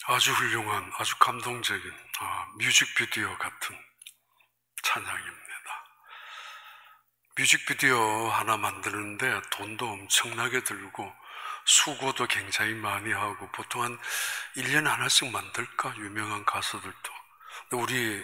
아주 훌륭한, 아주 감동적인 뮤직비디오 같은 찬양입니다. 뮤직비디오 하나 만드는데 돈도 엄청나게 들고 수고도 굉장히 많이 하고 보통 한 1년에 하나씩 만들까? 유명한 가수들도. 근데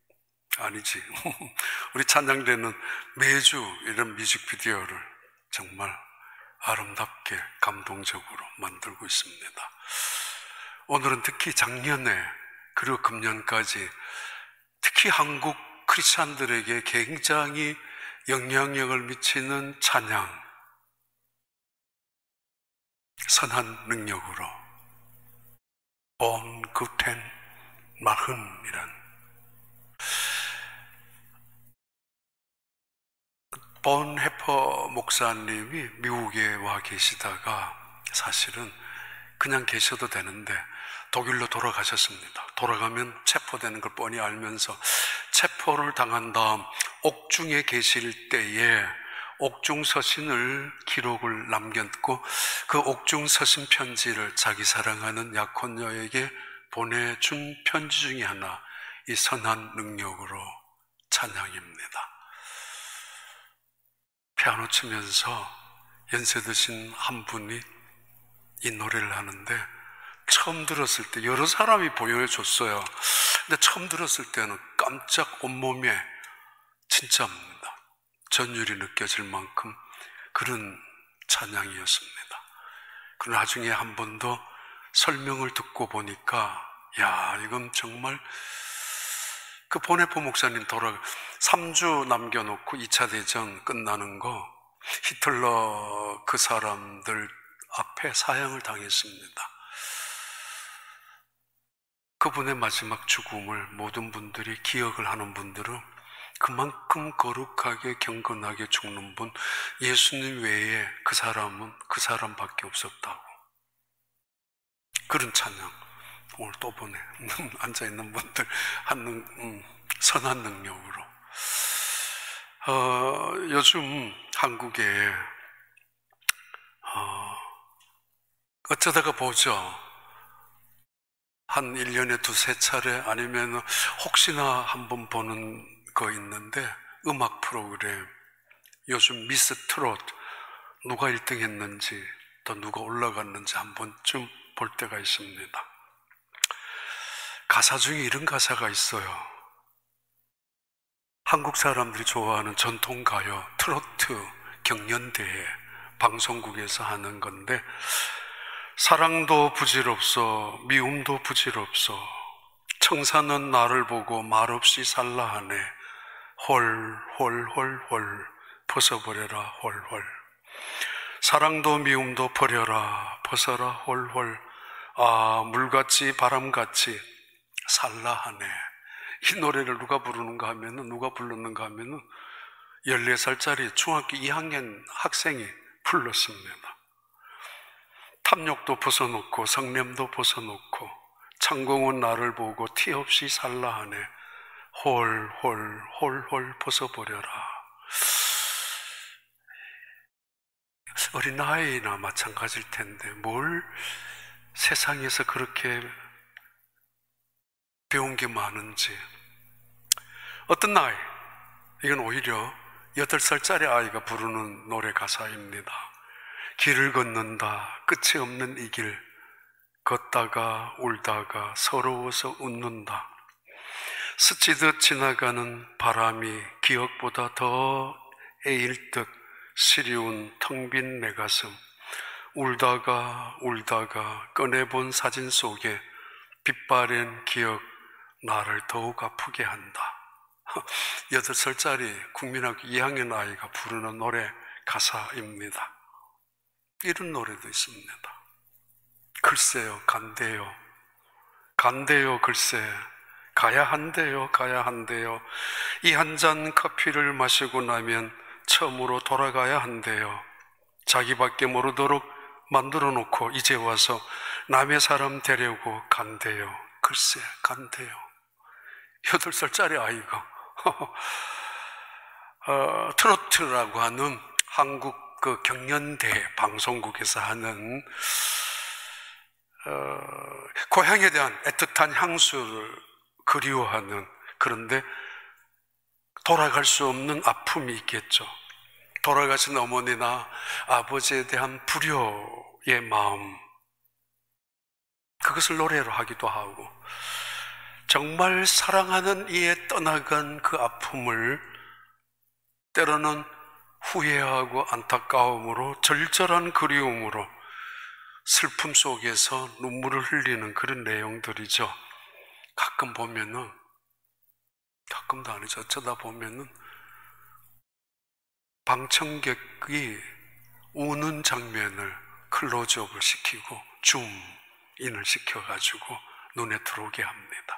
우리 찬양대는 매주 이런 뮤직비디오를 정말 아름답게 감동적으로 만들고 있습니다. 오늘은 특히 작년에 그리고 금년까지 특히 한국 크리스찬들에게 굉장히 영향력을 미치는 찬양, 선한 능력으로 본 구텐 마흔이란 본 해퍼 목사님이 미국에 와 계시다가 사실은 그냥 계셔도 되는데 독일로 돌아가셨습니다. 돌아가면 체포되는 걸 뻔히 알면서 체포를 당한 다음 옥중에 계실 때에 옥중 서신을 기록을 남겼고 그 옥중 서신 편지를 자기 사랑하는 약혼녀에게 보내준 편지 중에 하나, 이 선한 능력으로 찬양입니다. 피아노 치면서 연세 드신 한 분이 이 노래를 하는데 처음 들었을 때 여러 사람이 보여줬어요. 근데 처음 들었을 때는 깜짝 온몸에 진짜입니다. 전율이 느껴질 만큼 그런 찬양이었습니다. 그러나 나중에 한 번 더 설명을 듣고 보니까 이건 정말 그 보네포 목사님 3주 남겨놓고 2차 대전 끝나는 거 히틀러 그 사람들 앞에 사형을 당했습니다. 그분의 마지막 죽음을 모든 분들이 기억을 하는 분들은 그만큼 거룩하게 경건하게 죽는 분, 예수님 외에 그 사람밖에 없었다고. 그런 찬양 오늘 또 보내. 앉아있는 분들 선한 능력으로. 요즘 한국에 어쩌다가 보죠. 한 1년에 2-3차례 아니면 혹시나 한번 보는 거 있는데 음악 프로그램, 요즘 미스 트롯 누가 1등 했는지 또 누가 올라갔는지 한 번쯤 볼 때가 있습니다. 가사 중에 이런 가사가 있어요. 한국 사람들이 좋아하는 전통가요 트로트 경연대회 방송국에서 하는 건데, 사랑도 부질없어 미움도 부질없어 청사는 나를 보고 말없이 살라 하네 홀홀홀홀 벗어버려라 홀홀 사랑도 미움도 버려라 벗어라 홀홀 물같이 바람같이 살라 하네. 이 노래를 누가 불렀는가 하면은 14살짜리 중학교 2학년 학생이 불렀습니다. 탐욕도 벗어놓고 성냄도 벗어놓고 창공은 나를 보고 티 없이 살라 하네 홀홀홀홀 벗어버려라. 어린아이나 마찬가지일 텐데 뭘 세상에서 그렇게 배운 게 많은지. 어떤 아이, 이건 오히려 8살짜리 아이가 부르는 노래 가사입니다. 길을 걷는다 끝이 없는 이 길 걷다가 울다가 서러워서 웃는다. 스치듯 지나가는 바람이 기억보다 더 애일 듯 시리운 텅 빈 내 가슴 울다가 꺼내본 사진 속에 빛바랜 기억 나를 더욱 아프게 한다. 8살짜리 국민학교 2학년 아이가 부르는 노래 가사입니다. 이런 노래도 있습니다. 글쎄요, 간대요, 글쎄. 가야 한대요. 이 한 잔 커피를 마시고 나면 처음으로 돌아가야 한대요. 자기밖에 모르도록 만들어 놓고 이제 와서 남의 사람 되려고 간대요. 글쎄, 간대요. 8살짜리 아이가 트로트라고 하는 한국 그 경연대 방송국에서 하는 고향에 대한 애틋한 향수를 그리워하는, 그런데 돌아갈 수 없는 아픔이 있겠죠. 돌아가신 어머니나 아버지에 대한 불효의 마음, 그것을 노래로 하기도 하고, 정말 사랑하는 이에 떠나간 그 아픔을 때로는 후회하고 안타까움으로, 절절한 그리움으로, 슬픔 속에서 눈물을 흘리는 그런 내용들이죠. 가끔 보면은, 가끔도 아니죠, 어쩌다 보면은 방청객이 우는 장면을 클로즈업을 시키고 줌인을 시켜가지고 눈에 들어오게 합니다.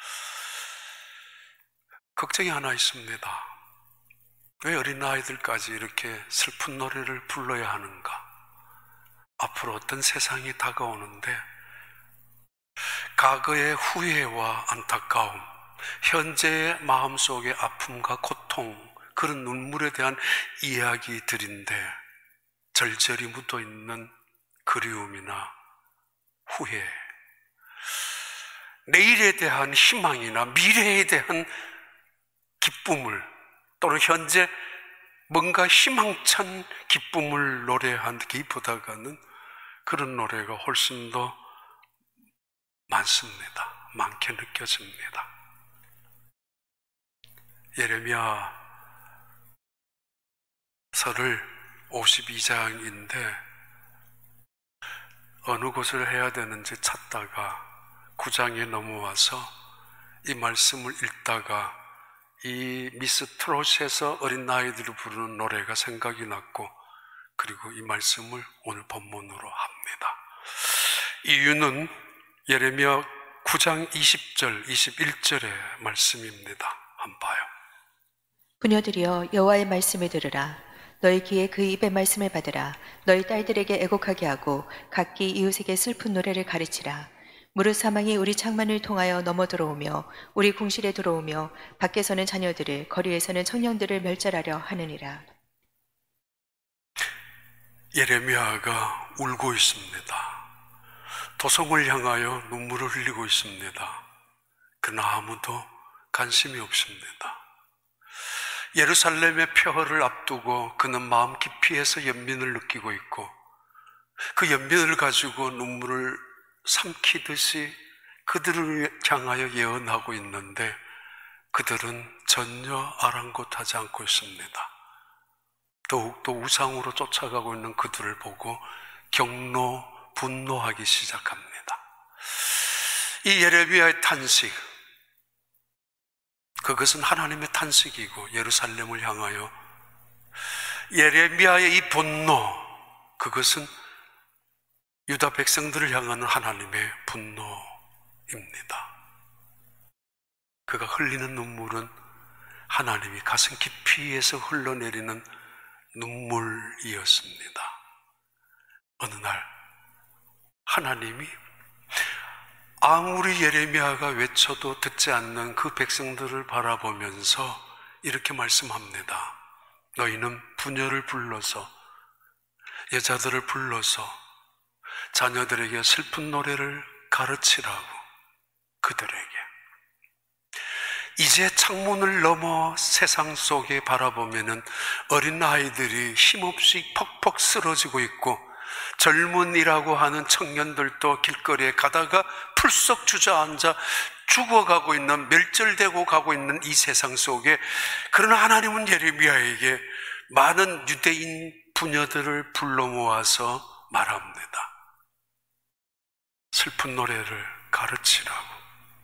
걱정이 하나 있습니다. 왜 어린아이들까지 이렇게 슬픈 노래를 불러야 하는가? 앞으로 어떤 세상이 다가오는데 과거의 후회와 안타까움, 현재의 마음속의 아픔과 고통, 그런 눈물에 대한 이야기들인데 절절히 묻어있는 그리움이나 후회, 내일에 대한 희망이나 미래에 대한 기쁨을, 또는 현재 뭔가 희망찬 기쁨을 노래하기보다는 그런 노래가 훨씬 더 많습니다. 많게 느껴집니다. 예레미야 서를 52장인데 어느 곳을 해야 되는지 찾다가 9장에 넘어와서 이 말씀을 읽다가 이 미스 트롯에서 어린 아이들을 부르는 노래가 생각이 났고, 그리고 이 말씀을 오늘 본문으로 합니다. 이유는 예레미야 9장 20절, 21절의 말씀입니다. 한번 봐요. 부녀들이여 여호와의 말씀을 들으라. 너희 귀에 그 입의 말씀을 받으라. 너희 딸들에게 애곡하게 하고 각기 이웃에게 슬픈 노래를 가르치라. 무릇 사망이 우리 창만을 통하여 넘어 들어오며 우리 궁실에 들어오며 밖에서는 자녀들을, 거리에서는 청년들을 멸절하려 하느니라. 예레미야가 울고 있습니다. 도성을 향하여 눈물을 흘리고 있습니다. 그러나 아무도 관심이 없습니다. 예루살렘의 폐허를 앞두고 그는 마음 깊이에서 연민을 느끼고 있고, 그 연민을 가지고 눈물을 삼키듯이 그들을 향하여 예언하고 있는데 그들은 전혀 아랑곳하지 않고 있습니다. 더욱더 우상으로 쫓아가고 있는 그들을 보고 분노하기 시작합니다. 이 예레미야의 탄식, 그것은 하나님의 탄식이고, 예루살렘을 향하여 예레미야의 이 분노, 그것은 유다 백성들을 향하는 하나님의 분노입니다. 그가 흘리는 눈물은 하나님이 가슴 깊이에서 흘러내리는 눈물이었습니다. 어느 날 하나님이 아무리 예레미야가 외쳐도 듣지 않는 그 백성들을 바라보면서 이렇게 말씀합니다. 너희는 부녀를 불러서, 여자들을 불러서 자녀들에게 슬픈 노래를 가르치라고. 그들에게 이제 창문을 넘어 세상 속에 바라보면은 어린 아이들이 힘없이 퍽퍽 쓰러지고 있고, 젊은이라고 하는 청년들도 길거리에 가다가 풀썩 주저앉아 죽어가고 있는, 멸절되고 가고 있는 이 세상 속에, 그러나 하나님은 예레미야에게 많은 유대인 부녀들을 불러 모아서 말합니다. 슬픈 노래를 가르치라고.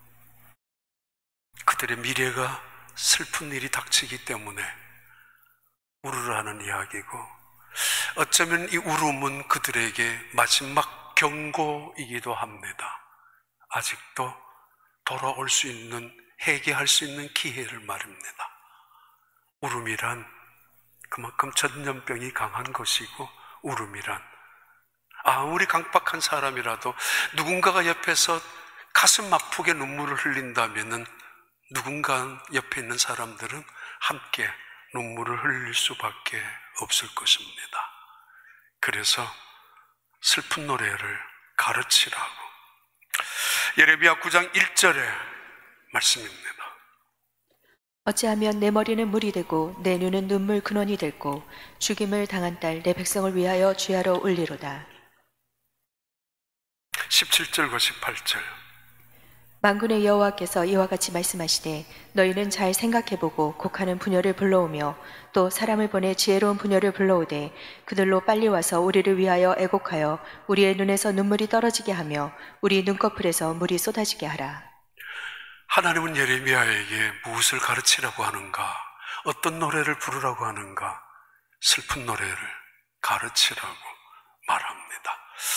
그들의 미래가 슬픈 일이 닥치기 때문에 울으라는 이야기고, 어쩌면 이 울음은 그들에게 마지막 경고이기도 합니다. 아직도 돌아올 수 있는, 회개할 수 있는 기회를 말입니다. 울음이란 그만큼 전염병이 강한 것이고, 울음이란 아무리 강박한 사람이라도 누군가가 옆에서 가슴 아프게 눈물을 흘린다면은 누군가 옆에 있는 사람들은 함께 눈물을 흘릴 수밖에 없을 것입니다. 그래서 슬픈 노래를 가르치라고. 예레미야 9장 1절의 말씀입니다. 어찌하면 내 머리는 물이 되고 내 눈은 눈물 근원이 됐고 죽임을 당한 딸 내 백성을 위하여 주야로 울리로다. 17절과 18절. 만군의 여호와께서 이와 같이 말씀하시되 너희는 잘 생각해보고 곡하는 부녀를 불러오며 또 사람을 보내 지혜로운 부녀를 불러오되 그들로 빨리 와서 우리를 위하여 애곡하여 우리의 눈에서 눈물이 떨어지게 하며 우리 눈꺼풀에서 물이 쏟아지게 하라. 하나님은 예레미야에게 무엇을 가르치라고 하는가? 어떤 노래를 부르라고 하는가? 슬픈 노래를 가르치라고 말합니다.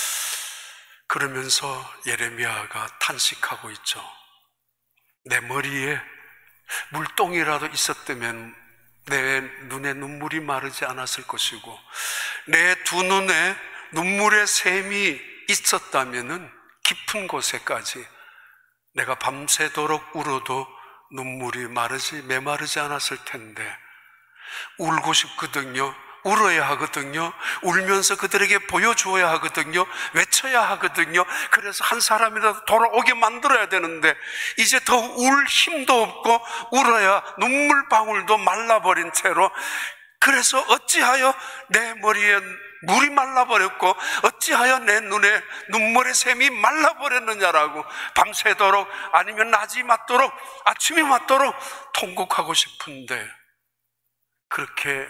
그러면서 예레미야가 탄식하고 있죠. 내 머리에 물동이라도 있었다면 내 눈에 눈물이 마르지 않았을 것이고 내 두 눈에 눈물의 샘이 있었다면 깊은 곳에까지 내가 밤새도록 울어도 눈물이 메마르지 않았을 텐데 울고 싶거든요. 울어야 하거든요. 울면서 그들에게 보여주어야 하거든요. 외쳐야 하거든요. 그래서 한 사람이라도 돌아오게 만들어야 되는데 이제 더 울 힘도 없고 울어야 눈물 방울도 말라버린 채로, 그래서 어찌하여 내 머리에 물이 말라버렸고 어찌하여 내 눈에 눈물의 샘이 말라버렸느냐라고 밤새도록 아니면 낮이 맞도록 아침이 맞도록 통곡하고 싶은데 그렇게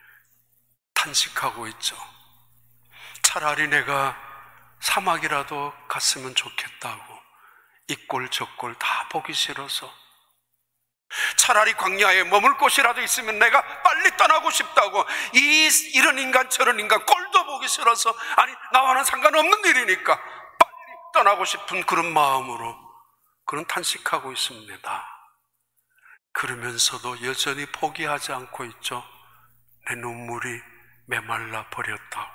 탄식하고 있죠. 차라리 내가 사막이라도 갔으면 좋겠다고, 이 꼴 저 꼴 다 보기 싫어서, 차라리 광야에 머물 곳이라도 있으면 내가 빨리 떠나고 싶다고, 이런 인간 저런 인간 꼴도 보기 싫어서, 아니 나와는 상관없는 일이니까 빨리 떠나고 싶은 그런 마음으로 그런 탄식하고 있습니다. 그러면서도 여전히 포기하지 않고 있죠. 내 눈물이 메말라 버렸다고.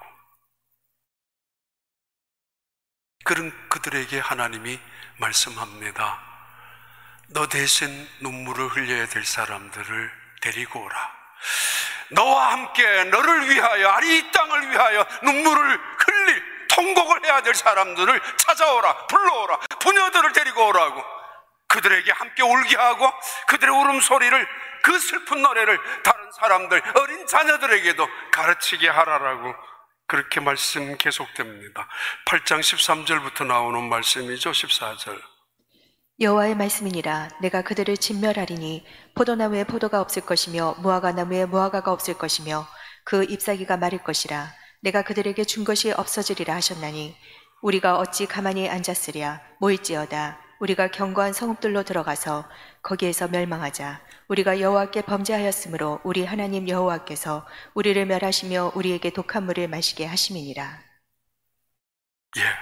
그런 그들에게 하나님이 말씀합니다. 너 대신 눈물을 흘려야 될 사람들을 데리고 오라. 너와 함께 너를 위하여, 아니 이 땅을 위하여 눈물을 흘릴, 통곡을 해야 될 사람들을 찾아오라, 불러오라, 부녀들을 데리고 오라고. 그들에게 함께 울게 하고 그들의 울음소리를, 그 슬픈 노래를 다른 사람들, 어린 자녀들에게도 가르치게 하라라고 그렇게 말씀 계속됩니다. 8장 13절부터 나오는 말씀이죠. 14절. 여호와의 말씀이니라. 내가 그들을 진멸하리니 포도나무에 포도가 없을 것이며 무화과 나무에 무화과가 없을 것이며 그 잎사귀가 마를 것이라. 내가 그들에게 준 것이 없어지리라 하셨나니 우리가 어찌 가만히 앉았으랴. 모일지어다. 우리가 견고한 성읍들로 들어가서 거기에서 멸망하자. 우리가 여호와께 범죄하였으므로 우리 하나님 여호와께서 우리를 멸하시며 우리에게 독한 물을 마시게 하심이니라. 예,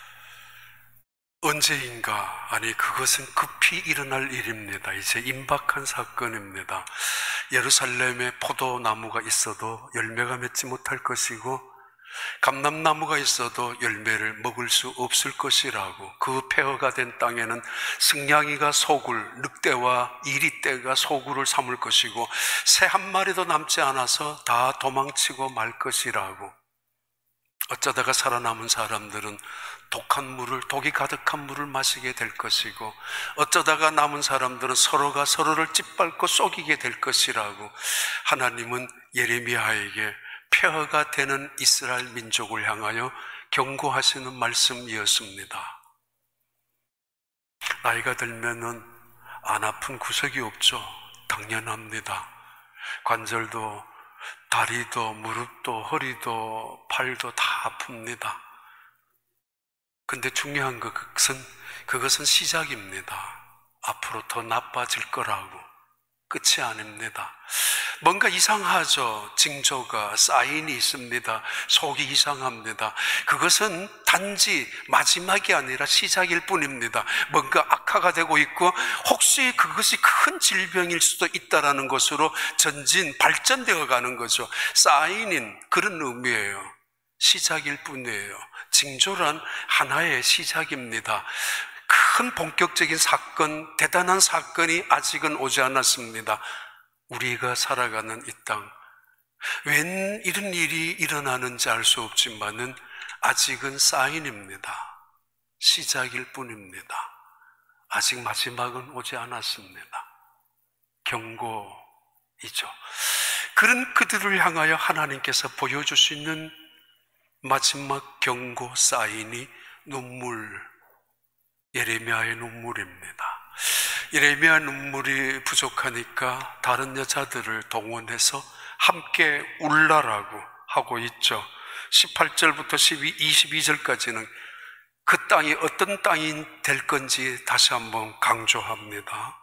언제인가, 아니 그것은 급히 일어날 일입니다. 이제 임박한 사건입니다. 예루살렘에 포도나무가 있어도 열매가 맺지 못할 것이고 감람나무가 있어도 열매를 먹을 수 없을 것이라고, 그 폐허가 된 땅에는 승냥이가 소굴, 늑대와 이리떼가 소굴을 삼을 것이고 새 한 마리도 남지 않아서 다 도망치고 말 것이라고. 어쩌다가 살아남은 사람들은 독한 물을, 독이 가득한 물을 마시게 될 것이고 어쩌다가 남은 사람들은 서로가 서로를 짓밟고 속이게 될 것이라고 하나님은 예레미야에게 폐허가 되는 이스라엘 민족을 향하여 경고하시는 말씀이었습니다. 나이가 들면은 안 아픈 구석이 없죠. 당연합니다. 관절도, 다리도, 무릎도, 허리도, 팔도 다 아픕니다. 근데 중요한 그것은 시작입니다. 앞으로 더 나빠질 거라고. 끝이 아닙니다. 뭔가 이상하죠. 징조가, 사인이 있습니다. 속이 이상합니다. 그것은 단지 마지막이 아니라 시작일 뿐입니다. 뭔가 악화가 되고 있고 혹시 그것이 큰 질병일 수도 있다는 것으로 발전되어 가는 거죠. 사인인 그런 의미예요. 시작일 뿐이에요. 징조란 하나의 시작입니다. 큰 본격적인 사건, 대단한 사건이 아직은 오지 않았습니다. 우리가 살아가는 이 땅, 웬 이런 일이 일어나는지 알 수 없지만은 아직은 사인입니다. 시작일 뿐입니다. 아직 마지막은 오지 않았습니다. 경고이죠. 그런 그들을 향하여 하나님께서 보여주시는 마지막 경고 사인이 예레미야의 눈물입니다. 예레미야 눈물이 부족하니까 다른 여자들을 동원해서 함께 울라라고 하고 있죠. 18절부터 22절까지는 그 땅이 어떤 땅이 될 건지 다시 한번 강조합니다.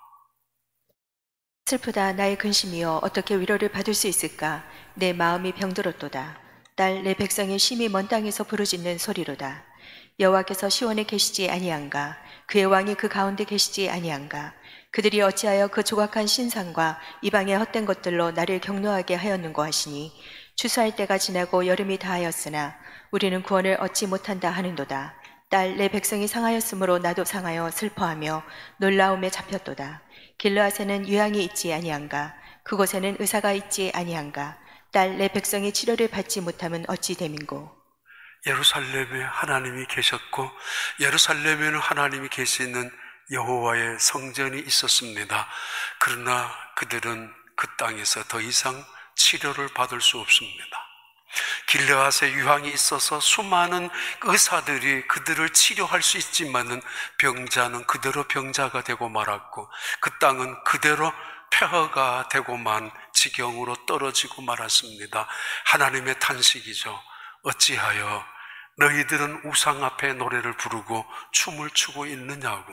슬프다 나의 근심이여 어떻게 위로를 받을 수 있을까? 내 마음이 병들었도다. 딸 내 백성이 심히 먼 땅에서 부르짖는 소리로다. 여호와께서 시온에 계시지 아니한가? 그의 왕이 그 가운데 계시지 아니한가? 그들이 어찌하여 그 조각한 신상과 이방의 헛된 것들로 나를 격노하게 하였는고 하시니 추수할 때가 지나고 여름이 다하였으나 우리는 구원을 얻지 못한다 하는도다. 딸 내 백성이 상하였으므로 나도 상하여 슬퍼하며 놀라움에 잡혔도다. 길르앗에는 유향이 있지 아니한가? 그곳에는 의사가 있지 아니한가? 딸 내 백성이 치료를 받지 못함은 어찌 됨인고? 예루살렘에 하나님이 계셨고 예루살렘에는 하나님이 계시는 여호와의 성전이 있었습니다. 그러나 그들은 그 땅에서 더 이상 치료를 받을 수 없습니다. 길르앗에 유황이 있어서 수많은 의사들이 그들을 치료할 수 있지만은 병자는 그대로 병자가 되고 말았고 그 땅은 그대로 폐허가 되고만 지경으로 떨어지고 말았습니다. 하나님의 탄식이죠. 어찌하여 너희들은 우상 앞에 노래를 부르고 춤을 추고 있느냐고.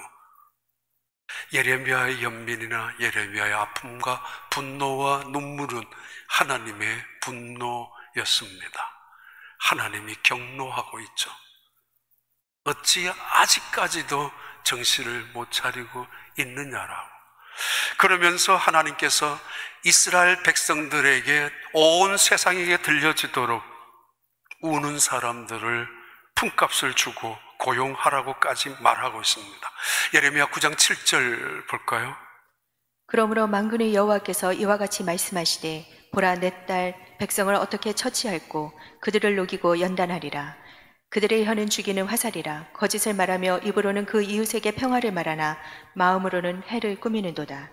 예레미야의 연민이나 예레미야의 아픔과 분노와 눈물은 하나님의 분노였습니다. 하나님이 경노하고 있죠. 어찌 아직까지도 정신을 못 차리고 있느냐라고. 그러면서 하나님께서 이스라엘 백성들에게 온 세상에게 들려지도록 우는 사람들을 품값을 주고 고용하라고까지 말하고 있습니다. 예레미야 9장 7절 볼까요? 그러므로 만군의 여호와께서 이와 같이 말씀하시되 보라 내 딸 백성을 어떻게 처치할꼬 그들을 녹이고 연단하리라. 그들의 혀는 죽이는 화살이라. 거짓을 말하며 입으로는 그 이웃에게 평화를 말하나 마음으로는 해를 꾸미는도다.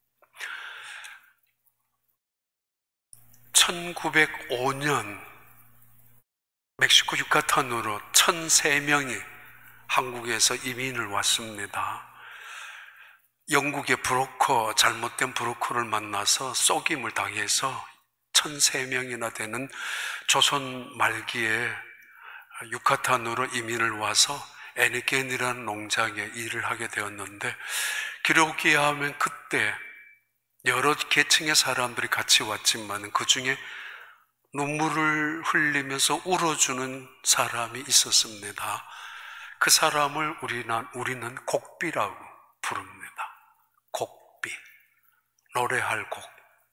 1905년 멕시코 유카탄으로 1,003명이 한국에서 이민을 왔습니다. 영국의 브로커, 잘못된 브로커를 만나서 속임을 당해서 1,003명이나 되는 조선 말기에 유카탄으로 이민을 와서 에니겐이라는 농장에 일을 하게 되었는데, 기록에 하면 그때 여러 계층의 사람들이 같이 왔지만 그 중에 눈물을 흘리면서 울어주는 사람이 있었습니다. 그 사람을 우리는 곡비라고 부릅니다. 곡비, 노래할 곡,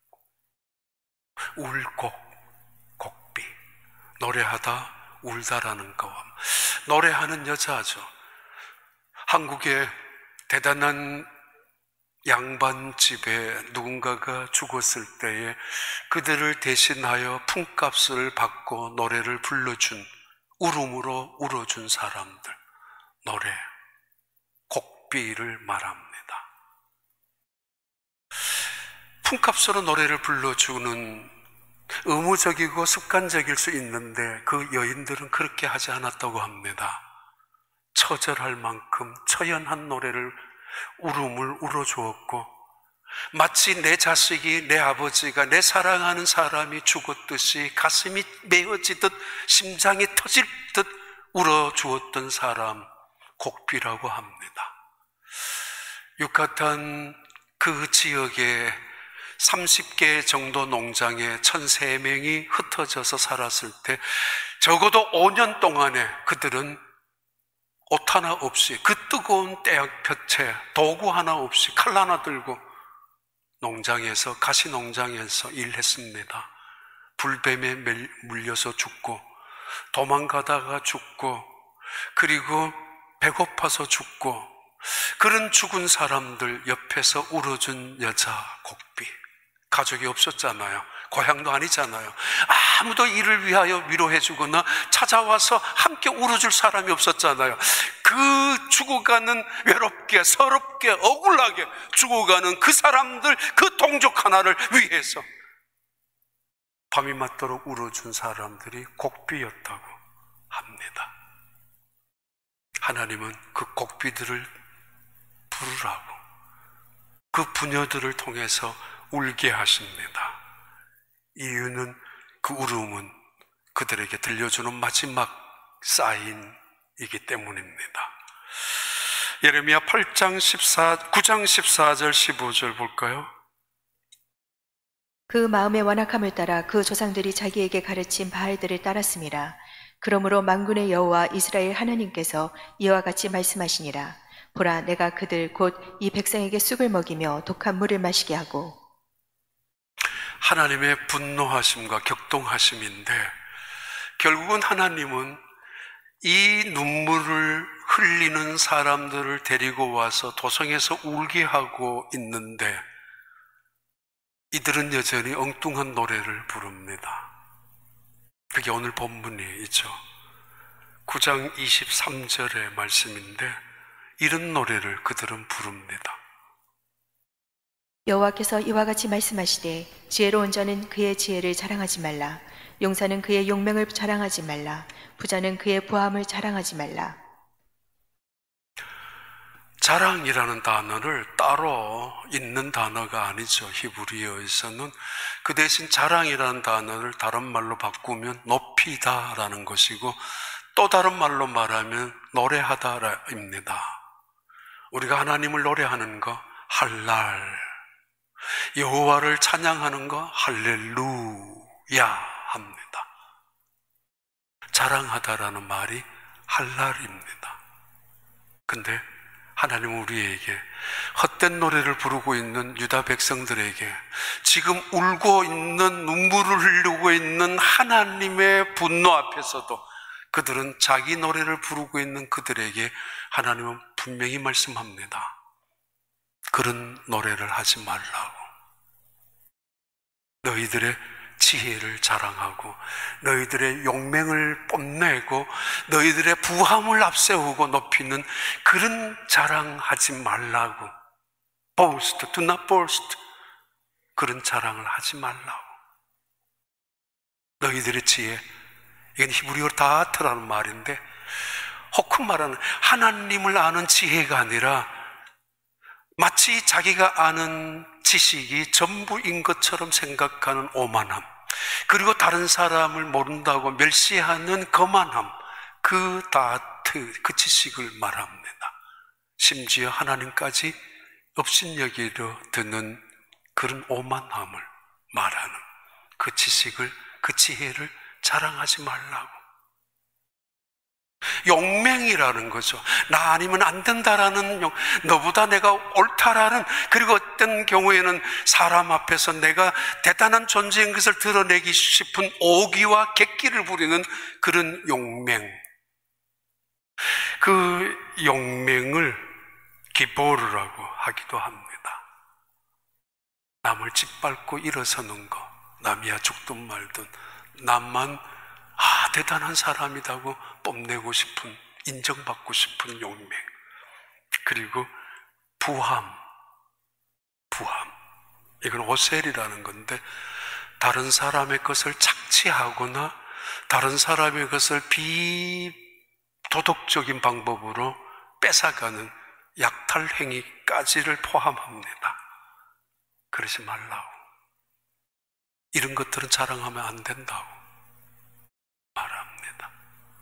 울곡, 곡비, 노래하다 울다라는 거, 노래하는 여자죠. 한국의 대단한 양반집에 누군가가 죽었을 때에 그들을 대신하여 품값을 받고 노래를 불러준, 울음으로 울어준 사람들, 노래, 곡비를 말합니다. 품값으로 노래를 불러주는 의무적이고 습관적일 수 있는데 그 여인들은 그렇게 하지 않았다고 합니다. 처절할 만큼 처연한 노래를, 울음을 울어주었고, 마치 내 자식이, 내 아버지가, 내 사랑하는 사람이 죽었듯이 가슴이 메어지듯 심장이 터질 듯 울어주었던 사람, 곡비라고 합니다. 유카탄 그 지역에 30개 정도 농장에 1,003명이 흩어져서 살았을 때 적어도 5년 동안에 그들은 옷 하나 없이, 그 뜨거운 떼약볕에 도구 하나 없이 칼 하나 들고 농장에서, 가시 농장에서 일했습니다. 불뱀에 물려서 죽고, 도망가다가 죽고, 그리고 배고파서 죽고, 그런 죽은 사람들 옆에서 울어준 여자 곡비. 가족이 없었잖아요. 고향도 아니잖아요. 아무도 이를 위하여 위로해주거나 찾아와서 함께 울어줄 사람이 없었잖아요. 그 죽어가는, 외롭게 서럽게 억울하게 죽어가는 그 사람들, 그 동족 하나를 위해서 밤이 맞도록 울어준 사람들이 곡비였다고 합니다. 하나님은 그 곡비들을 부르라고, 그 부녀들을 통해서 울게 하십니다. 이유는 그 울음은 그들에게 들려주는 마지막 사인이기 때문입니다. 예레미야 9장 14절 15절 볼까요? 그 마음의 완악함을 따라 그 조상들이 자기에게 가르친 바알들을 따랐음이라. 그러므로 만군의 여호와 이스라엘 하나님께서 이와 같이 말씀하시니라. 보라, 내가 그들 곧 이 백성에게 쑥을 먹이며 독한 물을 마시게 하고. 하나님의 분노하심과 격동하심인데, 결국은 하나님은 이 눈물을 흘리는 사람들을 데리고 와서 도성에서 울게 하고 있는데, 이들은 여전히 엉뚱한 노래를 부릅니다. 그게 오늘 본문이죠. 9장 23절의 말씀인데, 이런 노래를 그들은 부릅니다. 여호와께서 이와 같이 말씀하시되, 지혜로운 자는 그의 지혜를 자랑하지 말라. 용사는 그의 용맹을 자랑하지 말라. 부자는 그의 부함을 자랑하지 말라. 자랑이라는 단어를 따로 있는 단어가 아니죠. 히브리어에서는. 그 대신 자랑이라는 단어를 다른 말로 바꾸면 높이다라는 것이고, 또 다른 말로 말하면 노래하다입니다. 우리가 하나님을 노래하는 거 할랄, 여호와를 찬양하는 거 할렐루야 합니다. 자랑하다라는 말이 할랄입니다. 근데 하나님은 우리에게 헛된 노래를 부르고 있는 유다 백성들에게, 지금 울고 있는, 눈물을 흘리고 있는 하나님의 분노 앞에서도 그들은 자기 노래를 부르고 있는 그들에게 하나님은 분명히 말씀합니다. 그런 노래를 하지 말라고. 너희들의 지혜를 자랑하고 너희들의 용맹을 뽐내고 너희들의 부함을 앞세우고 높이는 그런 자랑하지 말라고. boast, do not boast. 그런 자랑을 하지 말라고. 너희들의 지혜, 이건 히브리어 다트라는 말인데, 혹은 말하는 하나님을 아는 지혜가 아니라 마치 자기가 아는 지식이 전부인 것처럼 생각하는 오만함, 그리고 다른 사람을 모른다고 멸시하는 거만함, 그 다트, 그 지식을 말합니다. 심지어 하나님까지 업신여기려 드는 그런 오만함을 말하는 그 지식을, 그 지혜를 자랑하지 말라고. 용맹이라는 거죠. 나 아니면 안 된다라는 너보다 내가 옳다라는, 그리고 어떤 경우에는 사람 앞에서 내가 대단한 존재인 것을 드러내기 싶은 오기와 객기를 부리는 그런 용맹. 그 용맹을 기보르라고 하기도 합니다. 남을 짓밟고 일어서는 거, 남이야 죽든 말든 남만 대단한 사람이라고 뽐내고 싶은, 인정받고 싶은 용맹. 그리고 부함. 이건 오셀이라는 건데, 다른 사람의 것을 착취하거나 다른 사람의 것을 비도덕적인 방법으로 뺏어가는 약탈 행위까지를 포함합니다. 그러지 말라고. 이런 것들은 자랑하면 안 된다고 말합니다.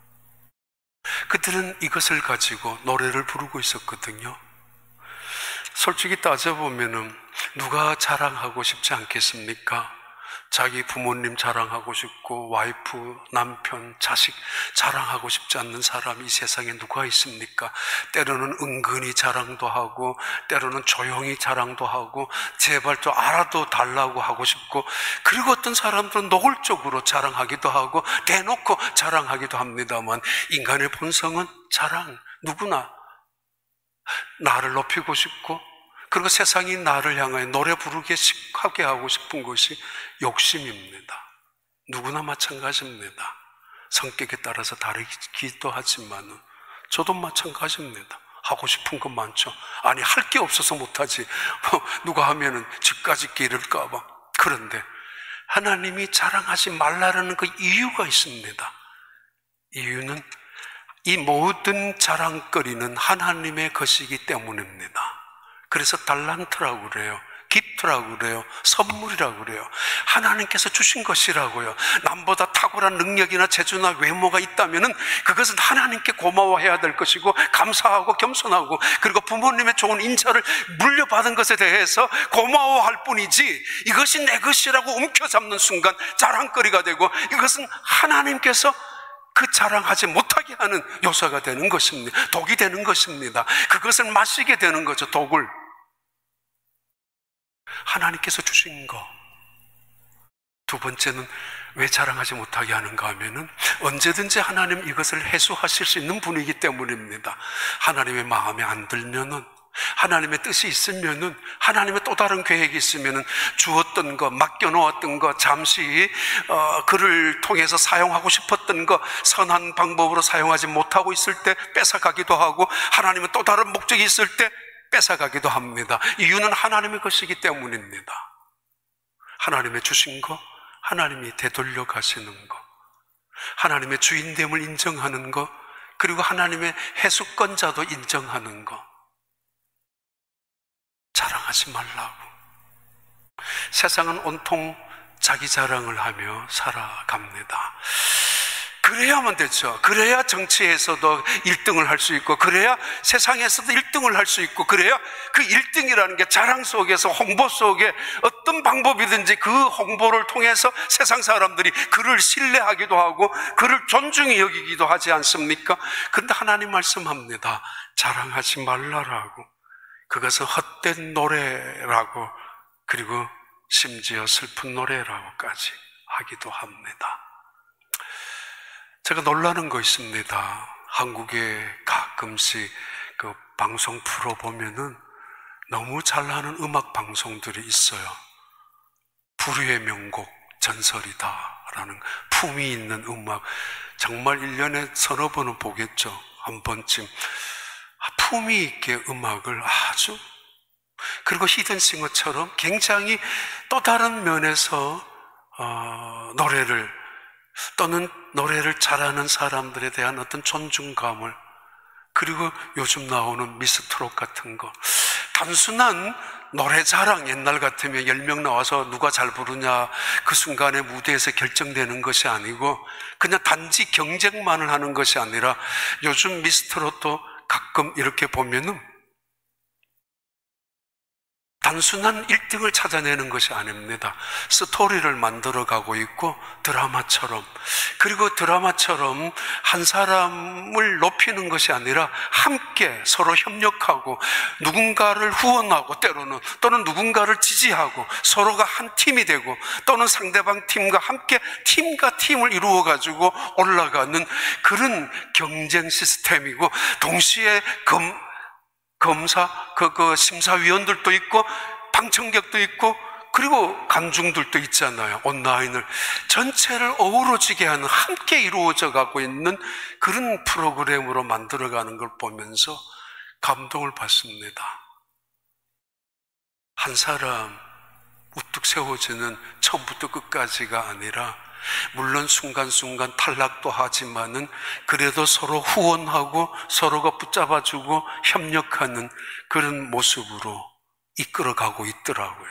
그들은 이것을 가지고 노래를 부르고 있었거든요. 솔직히 따져보면은 누가 자랑하고 싶지 않겠습니까? 자기 부모님 자랑하고 싶고, 와이프, 남편, 자식 자랑하고 싶지 않는 사람이 이 세상에 누가 있습니까? 때로는 은근히 자랑도 하고, 때로는 조용히 자랑도 하고, 제발 좀 알아도 달라고 하고 싶고, 그리고 어떤 사람들은 노골적으로 자랑하기도 하고 대놓고 자랑하기도 합니다만, 인간의 본성은 자랑, 누구나 나를 높이고 싶고 그리고 세상이 나를 향하여 노래 부르게 하게 하고 싶은 것이 욕심입니다. 누구나 마찬가지입니다. 성격에 따라서 다르기도 하지만 저도 마찬가지입니다. 하고 싶은 건 많죠. 아니, 할 게 없어서 못하지. 누가 하면은 집까지 기를까 봐. 그런데 하나님이 자랑하지 말라는 그 이유가 있습니다. 이유는 이 모든 자랑거리는 하나님의 것이기 때문입니다. 그래서 달란트라고 그래요. 기프트라고 그래요. 선물이라고 그래요. 하나님께서 주신 것이라고요. 남보다 탁월한 능력이나 재주나 외모가 있다면 그것은 하나님께 고마워해야 될 것이고, 감사하고 겸손하고, 그리고 부모님의 좋은 인자를 물려받은 것에 대해서 고마워할 뿐이지, 이것이 내 것이라고 움켜잡는 순간 자랑거리가 되고, 이것은 하나님께서 그 자랑하지 못하게 하는 요소가 되는 것입니다. 독이 되는 것입니다. 그것을 마시게 되는 거죠. 독을. 하나님께서 주신 거. 두 번째는 왜 자랑하지 못하게 하는가 하면은 언제든지 하나님 이것을 해소하실 수 있는 분이기 때문입니다. 하나님의 마음에 안 들면은, 하나님의 뜻이 있으면은, 하나님의 또 다른 계획이 있으면은 주었던 거, 맡겨놓았던 거, 잠시 그를 통해서 사용하고 싶었던 거, 선한 방법으로 사용하지 못하고 있을 때 뺏어가기도 하고, 하나님은 또 다른 목적이 있을 때 뺏어가기도 합니다. 이유는 하나님의 것이기 때문입니다. 하나님의 주신 거, 하나님이 되돌려 가시는 거, 하나님의 주인됨을 인정하는 거, 그리고 하나님의 해수권자도 인정하는 거. 자랑하지 말라고. 세상은 온통 자기 자랑을 하며 살아갑니다. 그래야만 되죠. 그래야 정치에서도 1등을 할 수 있고, 그래야 세상에서도 1등을 할 수 있고, 그래야 그 1등이라는 게 자랑 속에서, 홍보 속에 어떤 방법이든지 그 홍보를 통해서 세상 사람들이 그를 신뢰하기도 하고 그를 존중히 여기기도 하지 않습니까? 그런데 하나님 말씀합니다. 자랑하지 말라라고. 그것은 헛된 노래라고, 그리고 심지어 슬픈 노래라고까지 하기도 합니다. 제가 놀라는 거 있습니다. 한국에 가끔씩 그 방송 프로 보면은 너무 잘하는 음악 방송들이 있어요. 불후의 명곡, 전설이다라는 품이 있는 음악. 정말 1년에 서너 번은 보겠죠. 한 번쯤. 품이 있게 음악을 아주, 그리고 히든싱어처럼 굉장히 또 다른 면에서 노래를, 또는 노래를 잘하는 사람들에 대한 어떤 존중감을, 그리고 요즘 나오는 미스트롯 같은 거, 단순한 노래 자랑, 옛날 같으면 10명 나와서 누가 잘 부르냐 그 순간에 무대에서 결정되는 것이 아니고 그냥 단지 경쟁만을 하는 것이 아니라, 요즘 미스트롯도 가끔 이렇게 보면은 단순한 1등을 찾아내는 것이 아닙니다. 스토리를 만들어가고 있고, 드라마처럼, 그리고 드라마처럼 한 사람을 높이는 것이 아니라 함께 서로 협력하고 누군가를 후원하고, 때로는 또는 누군가를 지지하고 서로가 한 팀이 되고, 또는 상대방 팀과 함께 팀과 팀을 이루어가지고 올라가는 그런 경쟁 시스템이고, 동시에 검사, 심사위원들도 있고, 방청객도 있고, 그리고 관중들도 있잖아요. 온라인을 전체를 어우러지게 하는, 함께 이루어져 가고 있는 그런 프로그램으로 만들어가는 걸 보면서 감동을 받습니다. 한 사람 우뚝 세워지는 처음부터 끝까지가 아니라, 물론 순간순간 탈락도 하지만은 그래도 서로 후원하고 서로가 붙잡아주고 협력하는 그런 모습으로 이끌어가고 있더라고요.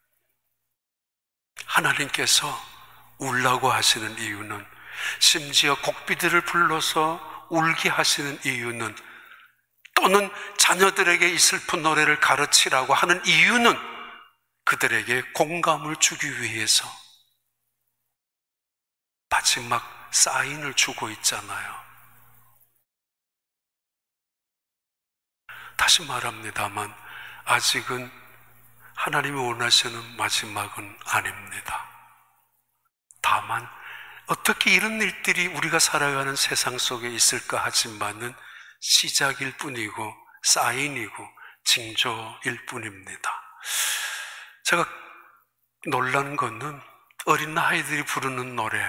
하나님께서 울라고 하시는 이유는, 심지어 곡비들을 불러서 울게 하시는 이유는, 또는 자녀들에게 이 슬픈 노래를 가르치라고 하는 이유는 그들에게 공감을 주기 위해서 마지막 사인을 주고 있잖아요. 다시 말합니다만 아직은 하나님이 원하시는 마지막은 아닙니다. 다만 어떻게 이런 일들이 우리가 살아가는 세상 속에 있을까 하지만은 시작일 뿐이고 사인이고 징조일 뿐입니다. 제가 놀란 거는 어린 아이들이 부르는 노래,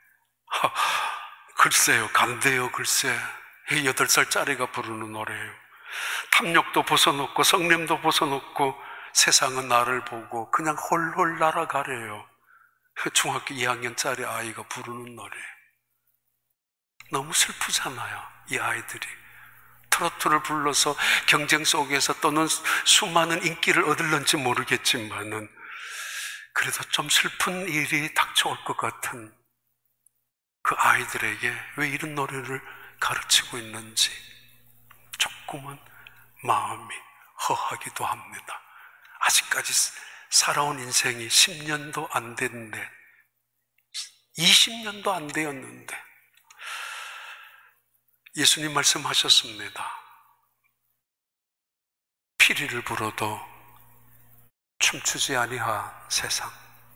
글쎄요, 간대요, 글쎄. 8살짜리가 부르는 노래예요. 탐욕도 벗어놓고 성냄도 벗어놓고 세상은 나를 보고 그냥 홀홀 날아가래요. 중학교 2학년짜리 아이가 부르는 노래. 너무 슬프잖아요. 이 아이들이 트로트를 불러서 경쟁 속에서 또는 수많은 인기를 얻을런지 모르겠지만은 그래도 좀 슬픈 일이 닥쳐올 것 같은 그 아이들에게 왜 이런 노래를 가르치고 있는지 조금은 마음이 허하기도 합니다. 아직까지 살아온 인생이 10년도 안 됐는데, 20년도 안 되었는데 예수님 말씀하셨습니다. 피리를 불어도 춤추지 아니한 세상,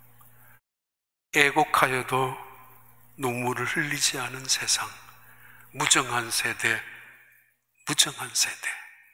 애곡하여도 눈물을 흘리지 않은 세상, 무정한 세대, 무정한 세대,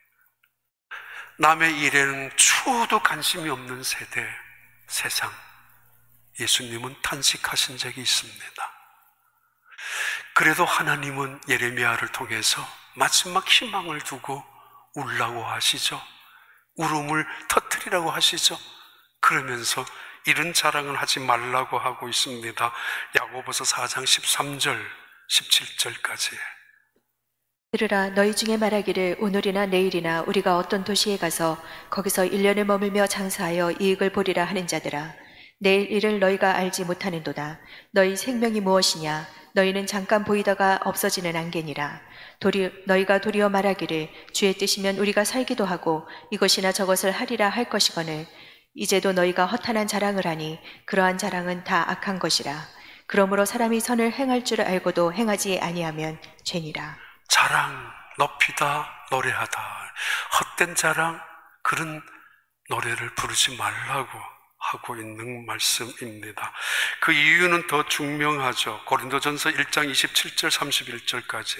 남의 일에는 추워도 관심이 없는 세대, 세상. 예수님은 탄식하신 적이 있습니다. 그래도 하나님은 예레미야를 통해서 마지막 희망을 두고 울라고 하시죠. 울음을 터뜨리라고 하시죠. 그러면서 이런 자랑을 하지 말라고 하고 있습니다. 야고보서 4장 13절, 17절까지. 들으라, 너희 중에 말하기를 오늘이나 내일이나 우리가 어떤 도시에 가서 거기서 1년을 머물며 장사하여 이익을 보리라 하는 자들아, 내일 일을 너희가 알지 못하는도다. 너희 생명이 무엇이냐? 너희는 잠깐 보이다가 없어지는 안개니라. 너희가 도리어 말하기를 주의 뜻이면 우리가 살기도 하고 이것이나 저것을 하리라 할 것이거늘 이제도 너희가 허탄한 자랑을 하니 그러한 자랑은 다 악한 것이라. 그러므로 사람이 선을 행할 줄 알고도 행하지 아니하면 죄니라. 자랑, 높이다, 노래하다, 헛된 자랑, 그런 노래를 부르지 말라고 하고 있는 말씀입니다. 그 이유는 더 중명하죠. 고린도전서 1장 27절 31절까지.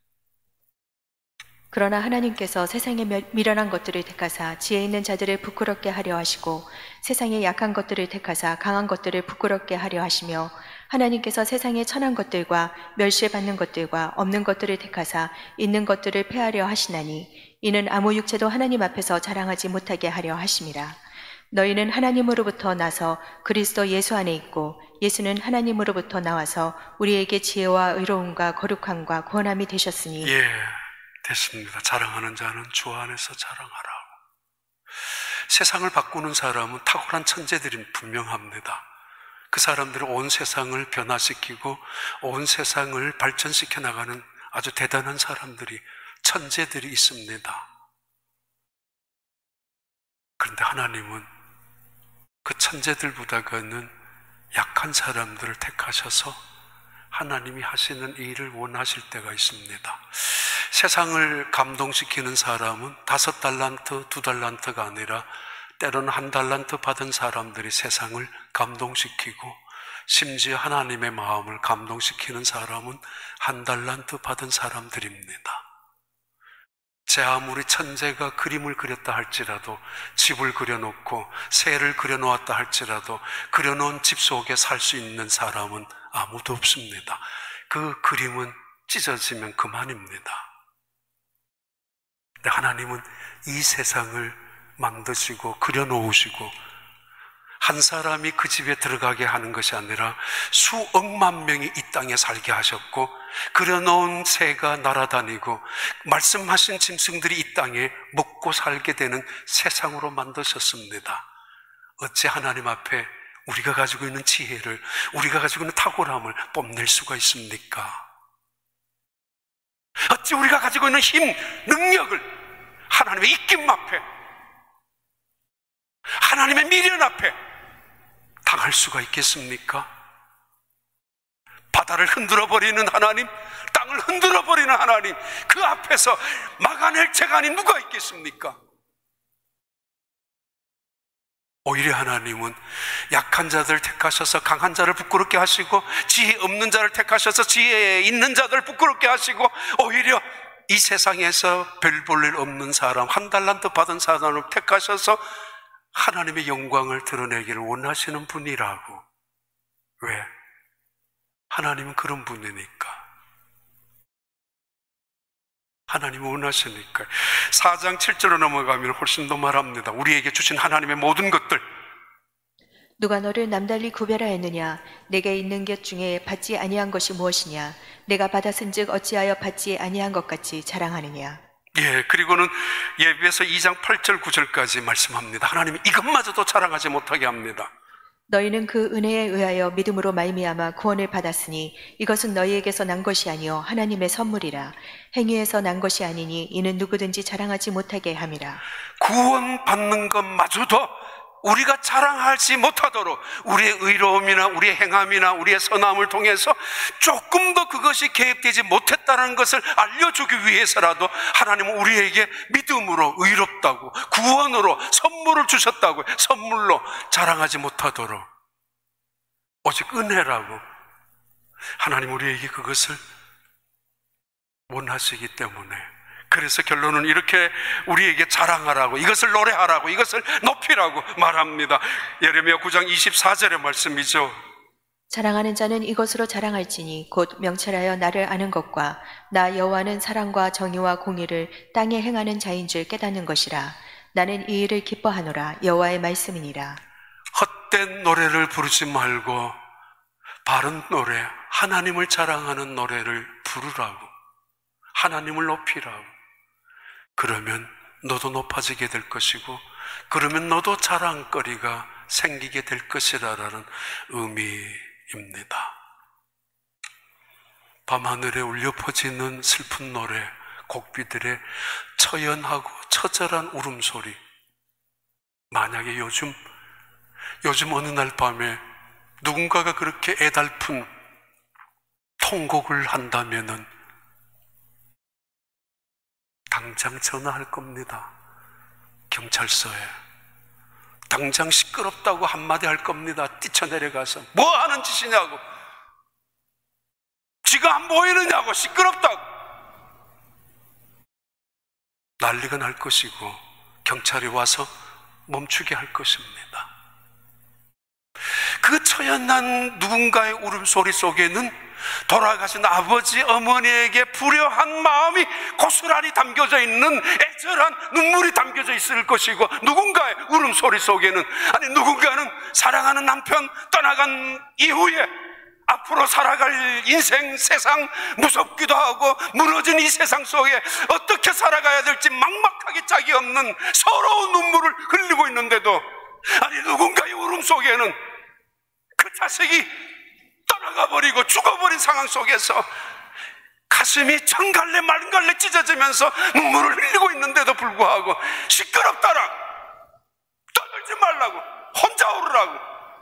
그러나 하나님께서 세상에 미련한 것들을 택하사 지혜 있는 자들을 부끄럽게 하려 하시고 세상에 약한 것들을 택하사 강한 것들을 부끄럽게 하려 하시며 하나님께서 세상에 천한 것들과 멸시받는 것들과 없는 것들을 택하사 있는 것들을 폐하려 하시나니 이는 아무 육체도 하나님 앞에서 자랑하지 못하게 하려 하심이라. 너희는 하나님으로부터 나서 그리스도 예수 안에 있고 예수는 하나님으로부터 나와서 우리에게 지혜와 의로움과 거룩함과 구원함이 되셨으니. 됐습니다. 자랑하는 자는 주 안에서 자랑하라. 세상을 바꾸는 사람은 탁월한 천재들이 분명합니다. 그 사람들은 온 세상을 변화시키고 온 세상을 발전시켜 나가는 아주 대단한 사람들이, 천재들이 있습니다. 그런데 하나님은 그 천재들보다는 약한 사람들을 택하셔서 하나님이 하시는 일을 원하실 때가 있습니다. 세상을 감동시키는 사람은 5달란트, 2달란트가 아니라 때로는 1달란트 받은 사람들이 세상을 감동시키고, 심지어 하나님의 마음을 감동시키는 사람은 1달란트 받은 사람들입니다. 제 아무리 천재가 그림을 그렸다 할지라도, 집을 그려놓고 새를 그려놓았다 할지라도 그려놓은 집 속에 살 수 있는 사람은 아무도 없습니다. 그 그림은 찢어지면 그만입니다. 근데 하나님은 이 세상을 만드시고 그려놓으시고 한 사람이 그 집에 들어가게 하는 것이 아니라 수억만 명이 이 땅에 살게 하셨고, 그려놓은 새가 날아다니고 말씀하신 짐승들이 이 땅에 먹고 살게 되는 세상으로 만드셨습니다. 어찌 하나님 앞에 우리가 가지고 있는 지혜를, 우리가 가지고 있는 탁월함을 뽐낼 수가 있습니까? 어찌 우리가 가지고 있는 힘, 능력을 하나님의 입김 앞에, 하나님의 미련 앞에 당할 수가 있겠습니까? 바다를 흔들어버리는 하나님, 땅을 흔들어버리는 하나님, 그 앞에서 막아낼 재간이 누가 있겠습니까? 오히려 하나님은 약한 자들 택하셔서 강한 자를 부끄럽게 하시고, 지혜 없는 자를 택하셔서 지혜 있는 자들 부끄럽게 하시고, 오히려 이 세상에서 별 볼 일 없는 사람, 한 달란트 받은 사람을 택하셔서 하나님의 영광을 드러내기를 원하시는 분이라고. 왜? 하나님은 그런 분이니까. 하나님은 원하시니까. 4장 7절로 넘어가면 훨씬 더 말합니다. 우리에게 주신 하나님의 모든 것들. 누가 너를 남달리 구별하였느냐? 내게 있는 것 중에 받지 아니한 것이 무엇이냐? 내가 받았은즉 어찌하여 받지 아니한 것 같이 자랑하느냐? 예, 그리고는 예배에서 2장 8절 9절까지 말씀합니다. 하나님이 이것마저도 자랑하지 못하게 합니다. 너희는 그 은혜에 의하여 믿음으로 말미암아 구원을 받았으니 이것은 너희에게서 난 것이 아니요 하나님의 선물이라. 행위에서 난 것이 아니니 이는 누구든지 자랑하지 못하게 함이라. 구원 받는 것마저도 우리가 자랑하지 못하도록 우리의 의로움이나 우리의 행함이나 우리의 선함을 통해서 조금 더 그것이 개입되지 못했다는 것을 알려주기 위해서라도 하나님은 우리에게 믿음으로 의롭다고, 구원으로 선물을 주셨다고, 선물로 자랑하지 못하도록, 오직 은혜라고 하나님 우리에게 그것을 원하시기 때문에, 그래서 결론은 이렇게 우리에게 자랑하라고, 이것을 노래하라고, 이것을 높이라고 말합니다. 예레미야 9장 24절의 말씀이죠. 자랑하는 자는 이것으로 자랑할지니 곧 명철하여 나를 아는 것과 나 여호와는 사랑과 정의와 공의를 땅에 행하는 자인 줄 깨닫는 것이라. 나는 이 일을 기뻐하노라. 여호와의 말씀이니라. 헛된 노래를 부르지 말고 바른 노래, 하나님을 자랑하는 노래를 부르라고, 하나님을 높이라고. 그러면 너도 높아지게 될 것이고, 그러면 너도 자랑거리가 생기게 될 것이라는 의미입니다. 밤하늘에 울려 퍼지는 슬픈 노래, 곡비들의 처연하고 처절한 울음소리. 만약에 요즘 어느 날 밤에 누군가가 그렇게 애달픈 통곡을 한다면은 당장 전화할 겁니다. 경찰서에. 당장 시끄럽다고 한마디 할 겁니다. 뛰쳐내려가서 뭐 하는 짓이냐고, 쥐가 안 보이느냐고, 시끄럽다고 난리가 날 것이고, 경찰이 와서 멈추게 할 것입니다. 그 처연한 누군가의 울음소리 속에는 돌아가신 아버지, 어머니에게 불효한 마음이 고스란히 담겨져 있는 애절한 눈물이 담겨져 있을 것이고, 누군가의 울음소리 속에는, 아니 누군가는 사랑하는 남편 떠나간 이후에 앞으로 살아갈 인생, 세상 무섭기도 하고 무너진 이 세상 속에 어떻게 살아가야 될지 막막하게 짝이 없는 서러운 눈물을 흘리고 있는데도, 아니 누군가의 울음 속에는 그 자식이 떠나가버리고 죽어버린 상황 속에서 가슴이 천갈래 만갈래 찢어지면서 눈물을 흘리고 있는데도 불구하고 시끄럽다라, 떠들지 말라고, 혼자 오르라고.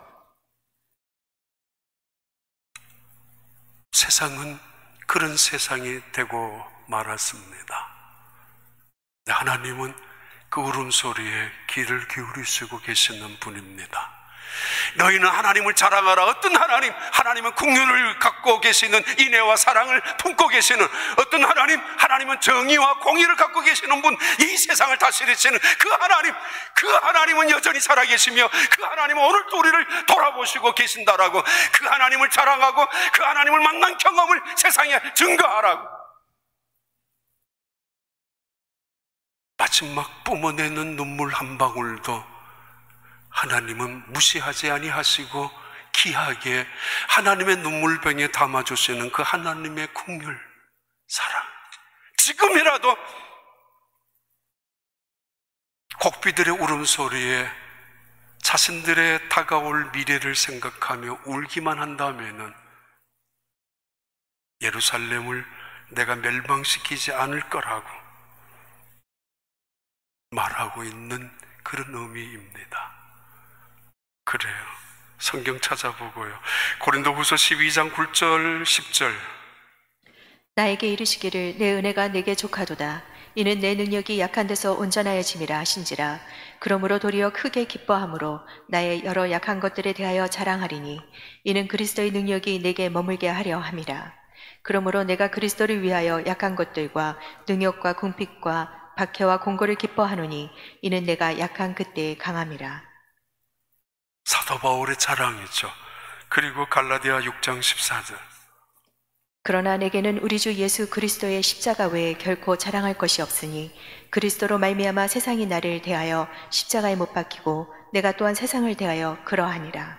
세상은 그런 세상이 되고 말았습니다. 하나님은 그 울음소리에 귀를 기울이시고 계시는 분입니다. 너희는 하나님을 자랑하라. 어떤 하나님? 하나님은 긍휼을 갖고 계시는, 인애와 사랑을 품고 계시는 어떤 하나님? 하나님은 정의와 공의를 갖고 계시는 분, 이 세상을 다스리시는 그 하나님은 여전히 살아계시며 그 하나님은 오늘도 우리를 돌아보시고 계신다라고, 그 하나님을 자랑하고 그 하나님을 만난 경험을 세상에 증거하라고. 마지막 뿜어내는 눈물 한 방울도 하나님은 무시하지 아니하시고 귀하게 하나님의 눈물병에 담아주시는 그 하나님의 긍휼, 사랑. 지금이라도 곡비들의 울음소리에 자신들의 다가올 미래를 생각하며 울기만 한다면은 예루살렘을 내가 멸망시키지 않을 거라고 말하고 있는 그런 의미입니다. 그래요. 성경 찾아보고요. 고린도후서 12장 9절 10절. 나에게 이르시기를 내 은혜가 내게 족하도다. 이는 내 능력이 약한 데서 온전하여짐이라 하신지라. 그러므로 도리어 크게 기뻐함으로 나의 여러 약한 것들에 대하여 자랑하리니 이는 그리스도의 능력이 내게 머물게 하려 함이라. 그러므로 내가 그리스도를 위하여 약한 것들과 능욕과 궁핍과 박해와 공고를 기뻐하노니 이는 내가 약한 그때의 강함이라. 사도 바울의 자랑이죠. 그리고 갈라디아 6장 14절. 그러나 내게는 우리 주 예수 그리스도의 십자가 외에 결코 자랑할 것이 없으니 그리스도로 말미암아 세상이 나를 대하여 십자가에 못 박히고 내가 또한 세상을 대하여 그러하니라.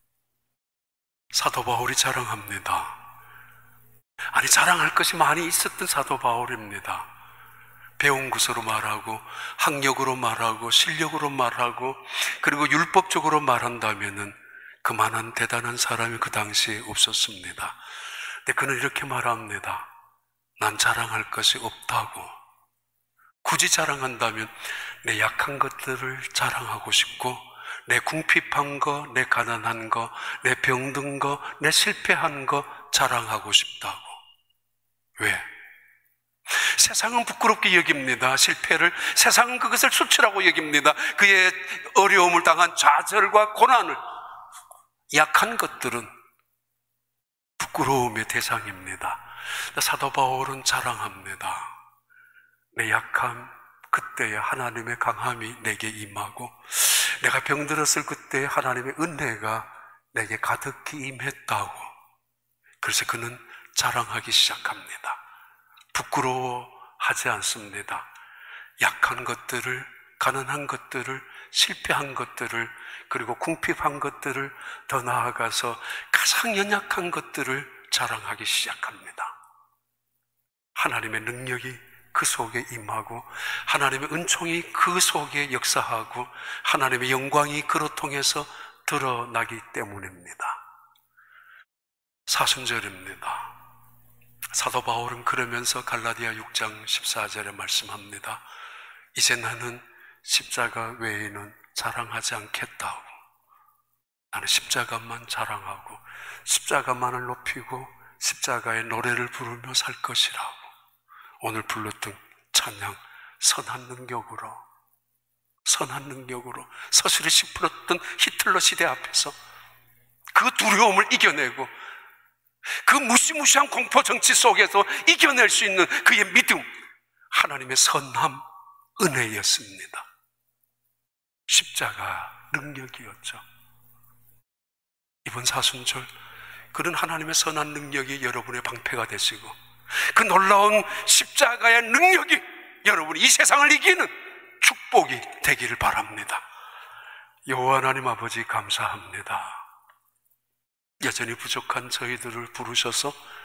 사도 바울이 자랑합니다. 아니, 자랑할 것이 많이 있었던 사도 바울입니다. 배운 것으로 말하고 학력으로 말하고 실력으로 말하고 그리고 율법적으로 말한다면은 그만한 대단한 사람이 그 당시에 없었습니다. 근데 그는 이렇게 말합니다. 난 자랑할 것이 없다고. 굳이 자랑한다면 내 약한 것들을 자랑하고 싶고 내 궁핍한 거, 내 가난한 거, 내 병든 거, 내 실패한 거 자랑하고 싶다고. 왜? 세상은 부끄럽게 여깁니다. 실패를. 세상은 그것을 수치라고 여깁니다. 그의 어려움을 당한 좌절과 고난을. 약한 것들은 부끄러움의 대상입니다. 사도 바울은 자랑합니다. 내 약함, 그때의 하나님의 강함이 내게 임하고 내가 병들었을 그때 하나님의 은혜가 내게 가득히 임했다고. 그래서 그는 자랑하기 시작합니다. 부끄러워하지 않습니다. 약한 것들을, 가난한 것들을, 실패한 것들을, 그리고 궁핍한 것들을, 더 나아가서 가장 연약한 것들을 자랑하기 시작합니다. 하나님의 능력이 그 속에 임하고 하나님의 은총이 그 속에 역사하고 하나님의 영광이 그로 통해서 드러나기 때문입니다. 사순절입니다. 사도 바울은 그러면서 갈라디아 6장 14절에 말씀합니다. 이제 나는 십자가 외에는 자랑하지 않겠다고. 나는 십자가만 자랑하고 십자가만을 높이고 십자가의 노래를 부르며 살 것이라고. 오늘 불렀던 찬양, 선한 능력으로 서슬이 풀었던 히틀러 시대 앞에서 그 두려움을 이겨내고 그 무시무시한 공포 정치 속에서 이겨낼 수 있는 그의 믿음, 하나님의 선함, 은혜였습니다. 십자가 능력이었죠. 이번 사순절 그런 하나님의 선한 능력이 여러분의 방패가 되시고 그 놀라운 십자가의 능력이 여러분이 이 세상을 이기는 축복이 되기를 바랍니다. 여호와 하나님 아버지 감사합니다. 여전히 부족한 저희들을 부르셔서